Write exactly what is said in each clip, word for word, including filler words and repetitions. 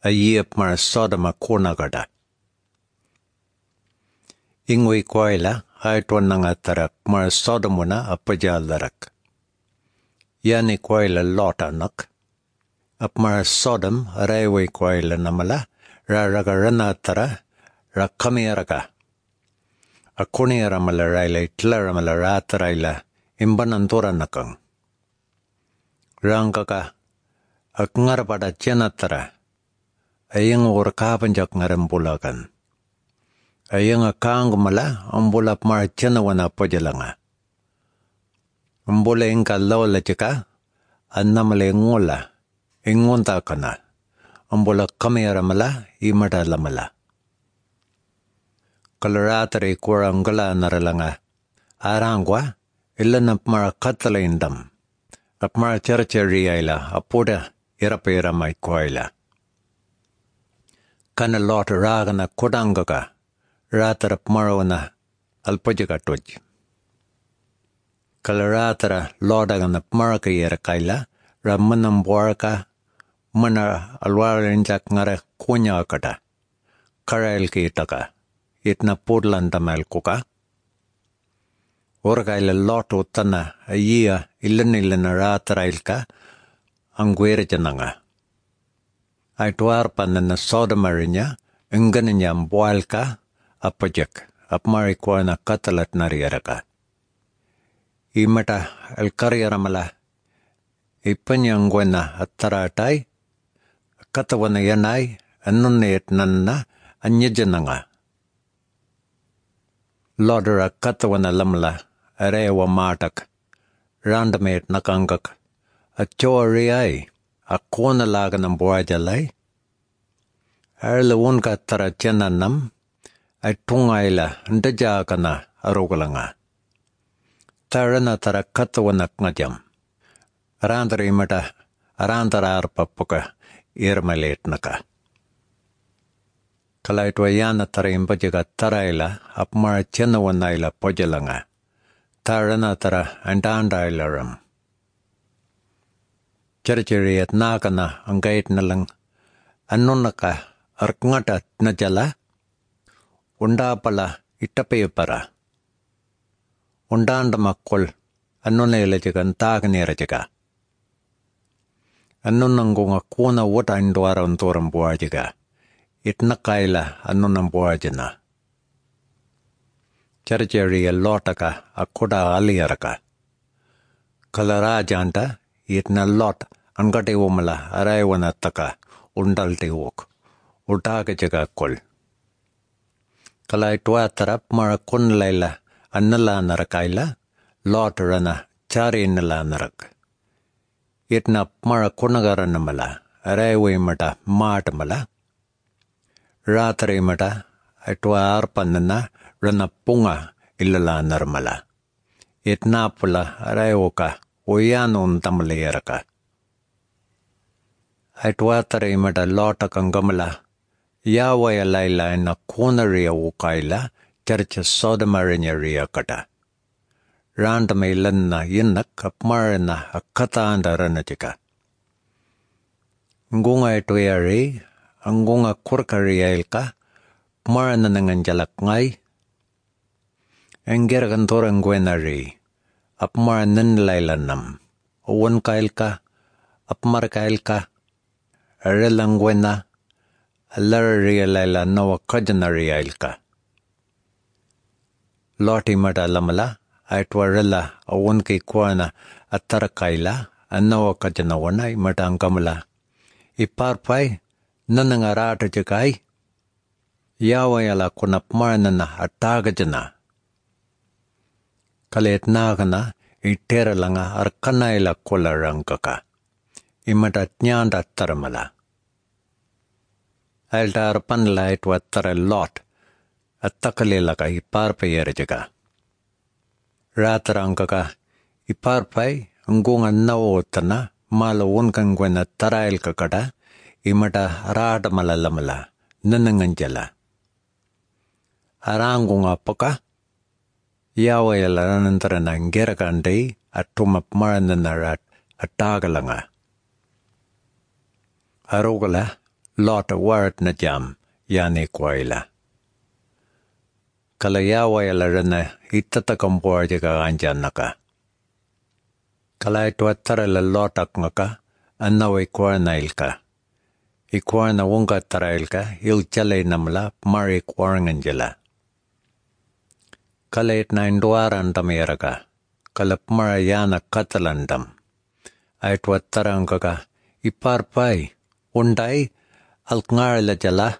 a yeap mar Sodoma kunagada. Ingui koila haitwan nangatara mar Sodomuna apajalarak. Yani koila lotanak. Ap mar Sodom raiwi koila namala raragaranatara rakamiaraka. Akuniaramala raila itlaramala rataraila imbananturanakang. Rangkaka ak ngarapada chenatara ayang urkapanjak ngarambulakan. Ayang akangumala ambulap mar chenawana pajalanga. Ambula ingka lola jika annamale ngula ingunta kana. Ambula kamiaramala imadalamala. Kalaratari kurangala naralanga arangwa ilanap mar katalaindam. Ap mar charchariaila apuda irapiramay koila. Kana lot ragana kudangaka ratarap marwana alpajagatuj. Kalaratara lodagana maraka yarakaila ramanam boraka mana alwarinjak ngara kunya kata. Karail kitaka itna pudlantamal kuka. Orkaila lot utana ayia ilanilana ratarailka angwerajananga. Ay tuarpan na Sodomarinya engganinya mbualka apajak apmarikwa na katalat nariyaraka. Imata alkaryaramala ipanyangwana at taratay katawana yanay anunit nanna anyajananga. Lodera katawana lamla arewa matak randamet nakangak at choriyay akona laga ng buwajalay. Arlawun ka taratyananam ay tungayla ndaja ka na arugalanga. Tara na tarakatawanak nga jam. Arantari mata arantara arpapuka irmalit na ka. Kalaitwayana tarimbajaga tarayla apmar tiyanawanayla pojalanga. Tara na tara andandaylaram. Charchari at nakana ang gait na lang anunaka arkngatat na jala unda pala itapayo para undanda makol anunela jagan tagnera jaga anunangunga kuna wata indwara untoram buwa jaga itnakaila anunang buwa jana charchari lotaka akuda aliyaraka kalara janta itna lot angate umala araywana taka undalte wok utaga jaga kol kalai tua tarap mara kun laila annala narakaila lot rana chari nala narak itna mara kunagara namala araywe mata maat mala ratari mata atwa arpanna rana punga ilala narmala itna pula arayoka oyanun tamlayaraka Atwa tari mata lota kangamala yawaya laila na kunaria ukaila charcha Sodomarinya ria kata. Randamay lanna yinak apmarana akata andarana jika. Ngunga ito yari, angunga kurkaria ilka, marana nanganjalak ngay. Engger kantorang gwenari, apmaranan lailanam, uwan kailka, apmar kailka, Arelangwena, Alararia Laila Noa Kajanaria Ilka. Loti Mata Lamala, Aitwarella, Awunki Kwana, Atarakaila, Anoa Kajanawana, Matangamala. Iparpai, Nanangarata Jagai, Yawayala Kunapmarnana, Atagajana. Kalet Nagana, Iteralanga, Arkanaila Kolarangaka. Imata Nyanda Taramala. Altar panlight wat tara lot at takalilaka iparpay erjaga. Ratarangkaka iparpay anggungan nawotana malawun kang gwena tarail kakada imata rada malalamala nananganjala. Arangunga paka yawayala nanantara ng gerakanday at tumapmaran na narat at tagalanga. Arugala lot warat na jam yani kwaila. Kala yawayala rana itatakam borja ka anjan naka. Kala ito atarala lotak ngaka anaway kwarnail ka. Ikwarna wonga tarail ka il chalay namla mari kwarngan jala. Kala it na indwaran tamira ka. Kala marayana katalandam. Ay ito atarang ka iparpay unday alkngar la jala.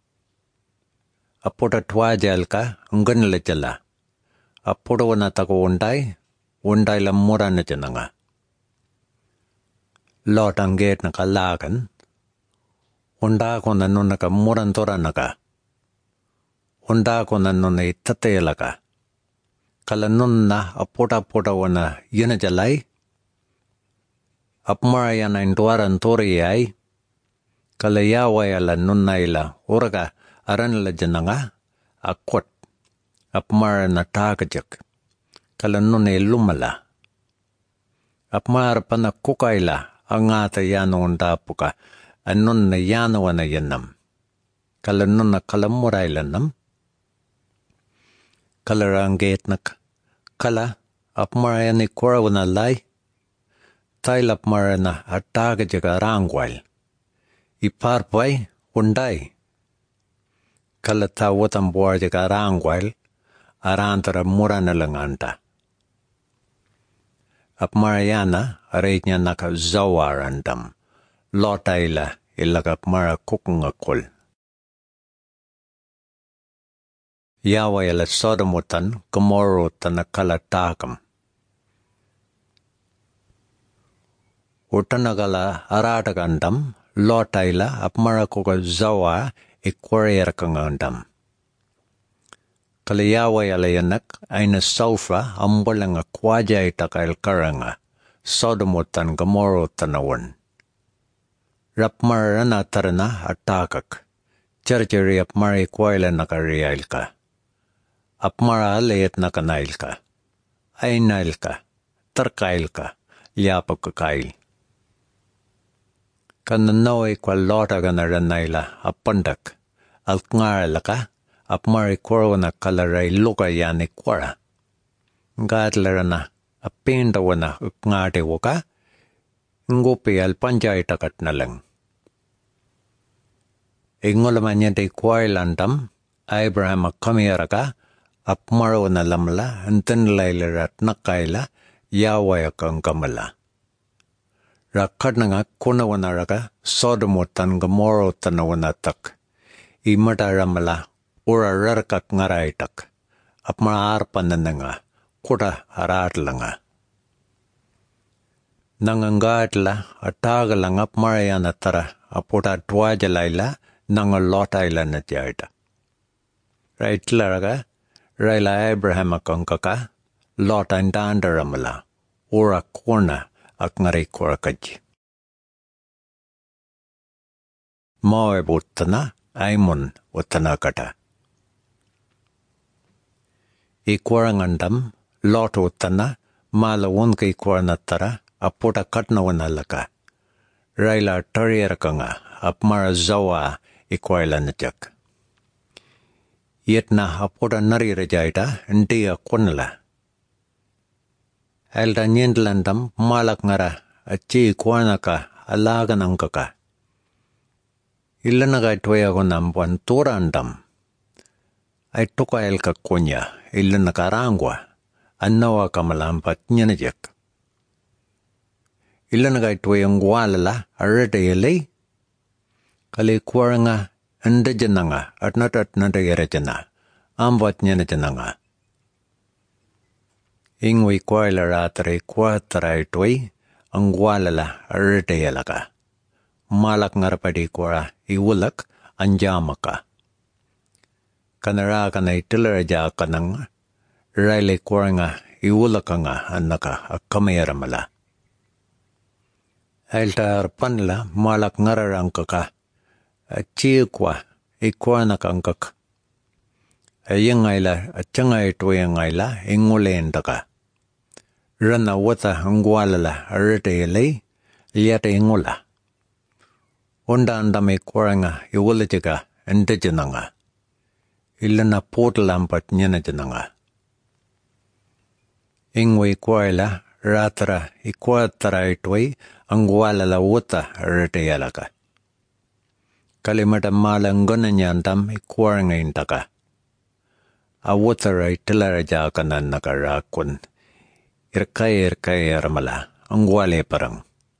Apuda tuwajal ka, anggan la jala. Apuda wana tako unday, unday la mura na jana nga. Lot ang gate na kalakan, unda ko na nun naka murantora na ka. Unda ko na nun na itatela ka. Kala nun na apuda-puda wana yun na jalay. Apmaraya na induaran tori ay, kala yaway ala nun na ila, uraga, aran la jananga akot apmar na takajak kalanun e lumala apmar pana kukaila angata yano undapuka anun na yano na yanam kalanun na kalamurailanam kalarangget nak kala apmar yani korawana lai tailapmar na atakajak arangwal iparpay unday kala tawatan buwarja ka arangwal, arantara mura na langanta. Ap marayana, aray niya naka zawarandam, lotayla ilagap mara kukungakul. Yawayala sodamutan, kumorotan na kalatakam. Utanagala aratagandam, lotayla ap mara kuka zawa, ikwarrier kang andam. Kaliyaway alayanak ay na sulfa ambalang akwaja itakail karanga, sodomutan gamoro tanawan. Rapmara na tarana atakak, charjari apmara ikwaila nakariyail ka. Apmara alayat nakanail ka, ay nail ka, tarkail ka, yapag kakail. Kananaw kwa lota ganaranayla apandak, alkngarala ka, apmari kwaro na kalaray luka yani kwara. Ngatlara na, apinda wana ukngate waka, ngupi alpanjay takat na lang. Ingulaman niya day kwailandam, Abraham akamira ka, apmaro na lamla, antan laylarat nakayla, yaway akang kamala. Rakat na nga kunawana raka, sodomutan gamoro tanawanatak. Imata ramala, ura rarkak ngaraitak. Ap maarpan na nga, kuda haratla nga. Nangangatla, ataga lang ap marayana tara, aputa tuwajalayla, nangalotayla na tiyarta. Raitla raka, rayla Abraham akang kaka, lotayn danda ramala, ura kuna, ak ngaray kurakaj. Mawe butana, aimon utana kata. Ikwarangandam, lot utana, malawon kay ikwaranatara, aputa katnawanalaka. Rayla tarier ka nga, apmara zawa ikwaila natyak. Yet na aputa narirajayta, hindi akunala. Elda nyendlandam malak ngara achi ikwana ka alagan ang kaka. Ilan na kay tuwaya ko nampuan turandam. Ay tuka el ka kunya, ilan na karangwa, anawa ka malampat niya na jak. Ilan na kay tuwayang walala, arata yalay. Kalikwara nga, anda dyan na nga, at natat natayara dyan na, ambat niya na dyan na nga. Ingwi kwaila ratare kwa taray toy, ang walala artayala ka. Malak ngarapadi kwa iwulak anjama ka. Kanara ka na itilarja ka nang rayle kwa nga iwulak ka nga anaka akamayara mala. Ailta arpanla malak ngararang ka ka. Chiyo kwa ikwa na kangkak. Ayang ngaila at tiyangay tuwayang ngaila ingulenda ka. Rana wata ang walala aratayalay, liyata ingula. Undandami Quaranga, Iwilijiga, and Dijananga. Ilana Portalampat Nyanajananga. Ingwe Quaila, Ratara, Iquataraitway, Angwala la Wuta, Retayalaga. Kalimata Malangunanyandam, Iquaranga intaka. A Wutarai Tilarajakan Nakarakun. Irkay irkay ramala, Angwale parang.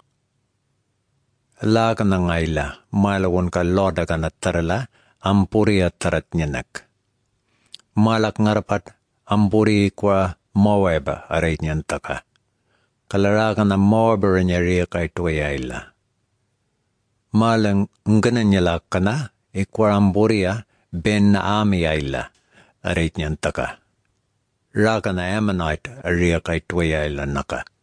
Lakan ng ayla, malawon ka loda ka na tarala, ampuri at tarat nyanak. Malak ngarapat, ampuri kwa maweba aray nyantaka. Kalarakan na maweba rin yari kay tuway ayla. Malang ngananyalak ka na, ikwa ampuri ben na ami ayla aray nyantaka. Raka na Ammonite aray kay tuway ayla naka.